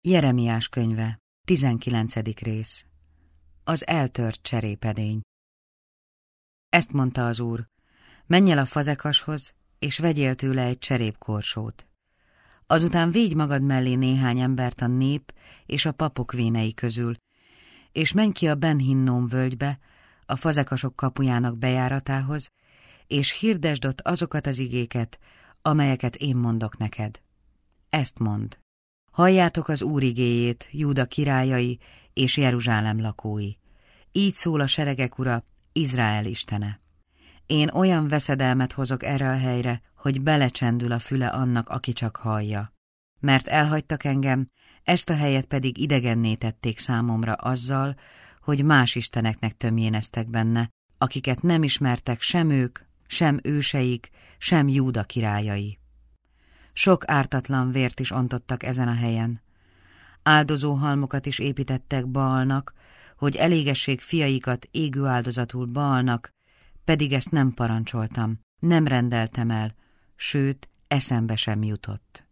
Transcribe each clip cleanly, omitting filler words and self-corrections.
Jeremiás könyve, 19. rész. Az eltört cserépedény. Ezt mondta az Úr: menj el a fazekashoz, és vegyél tőle egy cserépkorsót. Azután védj magad mellé néhány embert a nép és a papok vénei közül, és menj ki a Ben Hinnom völgybe, a fazekasok kapujának bejáratához, és hirdesd ott azokat az igéket, amelyeket én mondok neked. Ezt mondd: halljátok az Úr igéjét, Júda királyai és Jeruzsálem lakói. Így szól a seregek Ura, Izrael istene. Én olyan veszedelmet hozok erre a helyre, hogy belecsendül a füle annak, aki csak hallja. Mert elhagytak engem, ezt a helyet pedig idegenné tették számomra azzal, hogy más isteneknek tömjéneztek benne, akiket nem ismertek sem ők, sem őseik, sem Júda királyai. Sok ártatlan vért is ontottak ezen a helyen. Áldozó halmokat is építettek Baalnak, hogy elégessék fiaikat égő áldozatul Baalnak, pedig ezt nem parancsoltam, nem rendeltem el, sőt, eszembe sem jutott.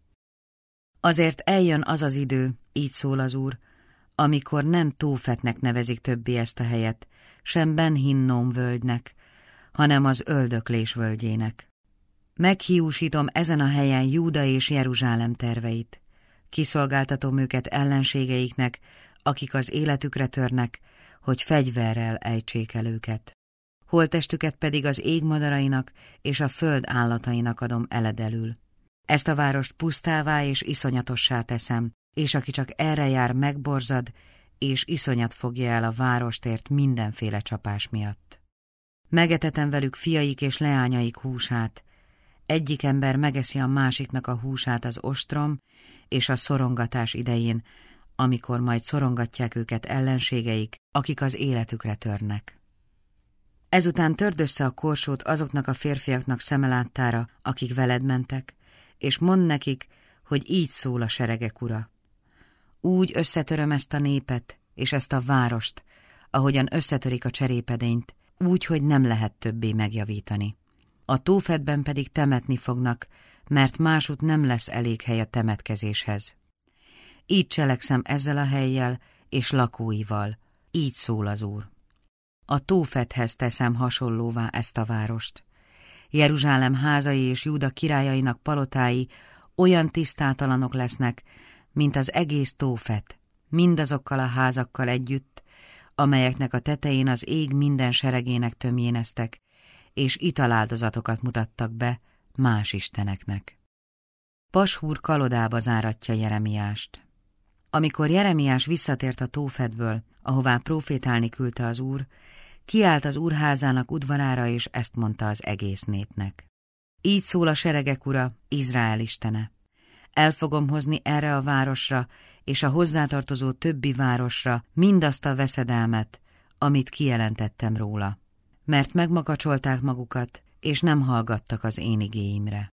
Azért eljön az az idő, így szól az Úr, amikor nem Tófetnek nevezik többé ezt a helyet, sem Ben Hinnom völgynek, hanem az öldöklés völgyének. Meghiúsítom ezen a helyen Júda és Jeruzsálem terveit. Kiszolgáltatom őket ellenségeiknek, akik az életükre törnek, hogy fegyverrel ejtsék el őket. Holttestüket pedig az ég madarainak és a föld állatainak adom eledelül. Ezt a várost pusztává és iszonyatossá teszem, és aki csak erre jár, megborzad, és iszonyat fogja el a várostért mindenféle csapás miatt. Megetetem velük fiaik és leányaik húsát. Egyik ember megeszi a másiknak a húsát az ostrom és a szorongatás idején, amikor majd szorongatják őket ellenségeik, akik az életükre törnek. Ezután törd össze a korsót azoknak a férfiaknak szeme láttára, akik veled mentek, és mondd nekik, hogy így szól a seregek Ura. Úgy összetöröm ezt a népet és ezt a várost, ahogyan összetörik a cserépedényt, úgy, hogy nem lehet többé megjavítani. A Tófetben pedig temetni fognak, mert másút nem lesz elég hely a temetkezéshez. Így cselekszem ezzel a hellyel és lakóival, így szól az Úr. A Tófethez teszem hasonlóvá ezt a várost. Jeruzsálem házai és Júda királyainak palotái olyan tisztátalanok lesznek, mint az egész Tófet, mindazokkal a házakkal együtt, amelyeknek a tetején az ég minden seregének tömjéneztek, és italáldozatokat mutattak be más isteneknek. Pashúr kalodába záratja Jeremiást. Amikor Jeremiás visszatért a Tófetből, ahová profétálni küldte az Úr, kiállt az úrházának udvarára, és ezt mondta az egész népnek. Így szól a seregek Ura, Izrael istene. El fogom hozni erre a városra, és a hozzátartozó többi városra mindazt a veszedelmet, amit kijelentettem róla. Mert megmakacsolták magukat, és nem hallgattak az én igéimre.